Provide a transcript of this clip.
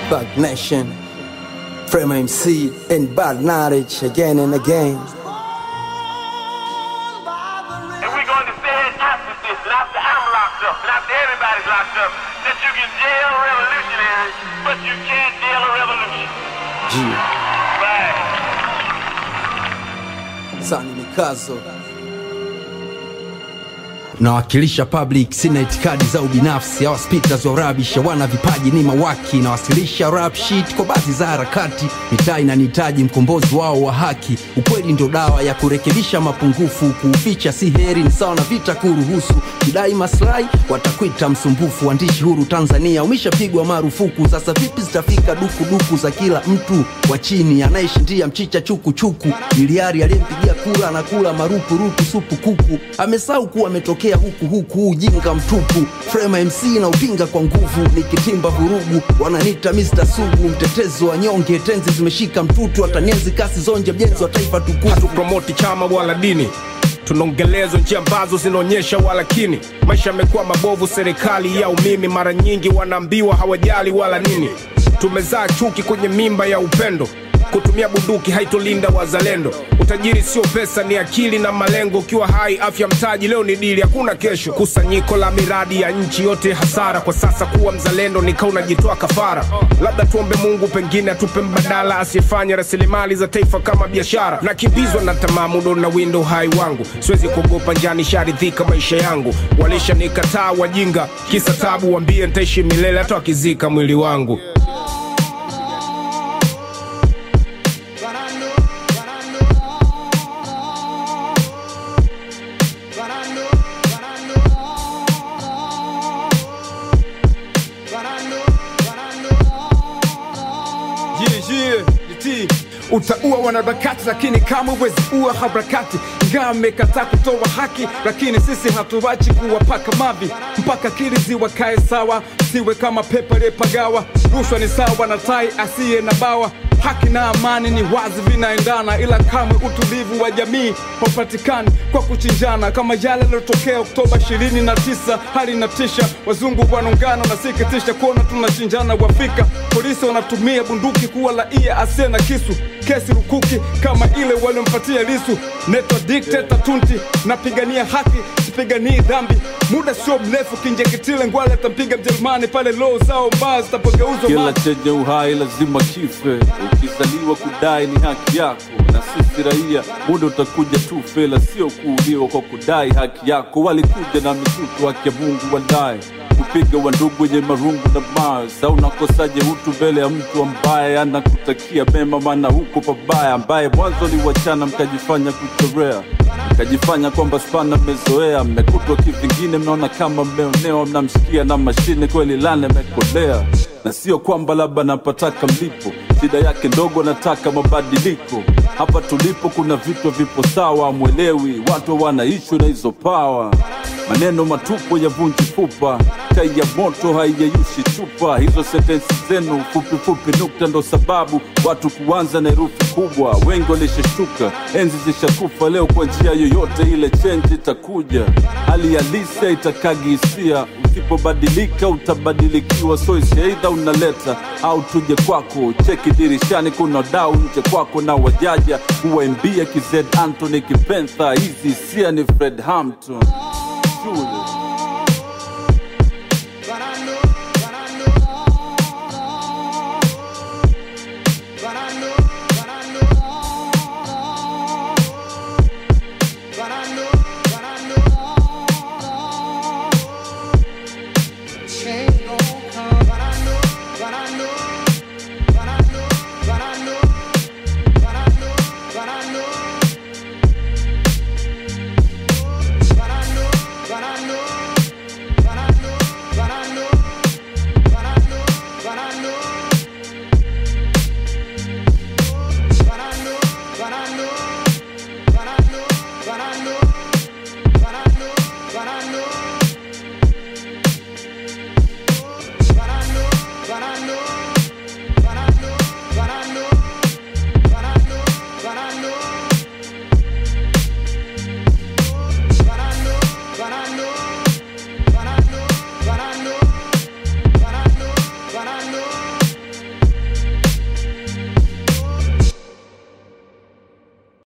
Bad Nation, Frame MC, and Bad Knowledge again and again. And we're going to say it after this, and after I'm locked up, and after everybody's locked up, that you can jail revolutionaries, but you can't jail a revolution. Right. Sani Mikazo. Nawakilisha public, sina itikadi za ubinafsi. Hawa speakers wa rabisha wana vipaji ni mawaki. Nawasilisha rap shit kwa baadhi za harakati. Mitaa inanihitaji mkombozi wao wa haki. Ukweli ndio dawa ya kurekebisha mapungufu. Kuuficha si heri, ni sawa na vita kuruhusu. Kidai maslahi watakuita msumbufu. Waandishi huru Tanzania umeshapigwa marufuku. Sasa vipi zitafika duku za kila mtu wa chini anayeshindia mchicha chuku chuku? Miliari aliyempigia kura anakula marupu supu kuku. Amesahau kuwa ametokea huku ujinga mtupu. Frame MC na upinga kwa nguvu, nikitimba vurugu wananiita Mr. Sugu. Mtetezo wa nyonge, tenzi zimeshika mtutu. Atanienzi kasi zonje, mjenzi wa taifa tukufu. Hatupromoti chama wala dini, tunaongelezo njia ambazo zinaonyesha walakini. Maisha yamekuwa mabovu, serikali ya umimi. Mara nyingi wanaambiwa hawajali wala nini. Tumezaa chuki kwenye mimba ya upendo. Kutumia bunduki haitolinda wazalendo. Utajiri sio pesa, ni akili na malengo. Ukiwa hai, afya mtaji, leo ni dili, hakuna kesho. Kusanyiko la miradi ya nchi yote hasara. Kwa sasa kuwa mzalendo nika unajitoa kafara. Labda tuombe Mungu pengine atupe mbadala, asifanye rasilimali za taifa kama biashara. Nakimbizwa na tamaa, mudo na window hai wangu. Siwezi kuogopa njani, sharidhika maisha yangu. Walisha nikataa wajinga, kisa tabu. Waambie nitaishi milele hata wakizika mwili wangu. Utaua wanaharakati lakini kama uwezi ua harakati. Ingawa mmekataa kutoa haki, lakini sisi hatuwachi kuwapaka mavi mpaka akili ziwakae sawa. Siwe kama pepa lepagawa. Rushwa ni sawa na tai asiye na bawa. Haki na amani ni wazi vinaendana, ila kama utulivu wa jamii haupatikani kwa kuchinjana. Kama yale yalotokea Oktoba 29, hali inatisha. Wazungu wanaungana na sikitisha kuona tunachinjana. Wafika polisi wanatumia bunduki kuwa raia asiye na kisu. Kesi rukuki kama ile waliompatia Lissu. Neto dictator tunti, napigania haki, sipiganii dhambi. Muda sio mrefu kinjekitile ngwale atampiga Mjerumani pale law zao mbaya zitapogeuzwa. Kila chenye uhai lazima kife. Ukizaliwa kudai ni haki yako. Na sisi raia muda utakuja tu fela, sio kuuliwa kwa kudai haki yako. Walikuja na mitutu haki ya Mungu wadai. Kupiga wandugu wenye marungu na mars. Au nakosaje utu mbele ya mtu ambaye anakutakia mema, maana huko pabaya. Ambaye mwanzo ni wachana mkajifanya kuchorea, mkajifanya kwamba spana mmezoea. Mmekutwa kivingine, mnaona kama mmeonewa. Mnamshikia na mashine, kweli lane mekolea. Na sio kwamba labda napataka mlipo, shida yake ndogo nataka mabadiliko. Hapa tulipo kuna vitu vipo sawa, mwelewi watu wanaishi na hizo power. Maneno matupo ya vunji fupa, kai ya moto haiyeyushi chupa. Hizo sentensi zenu fupi nukta ndo sababu watu kuanza na herufi kubwa. Wengi walishashuka, enzi zishakufa. Leo kwa njia yoyote ile change itakuja. Hali halisi itakagi hisia. Usipobadilika utabadilikiwa. So either unaleta au tuje kwako. Cheki dirishani kuna dau nje kwako. Na wajaja kuwaimbia KZ Anthony Kipentha. Hizi hisia ni Fred Hampton.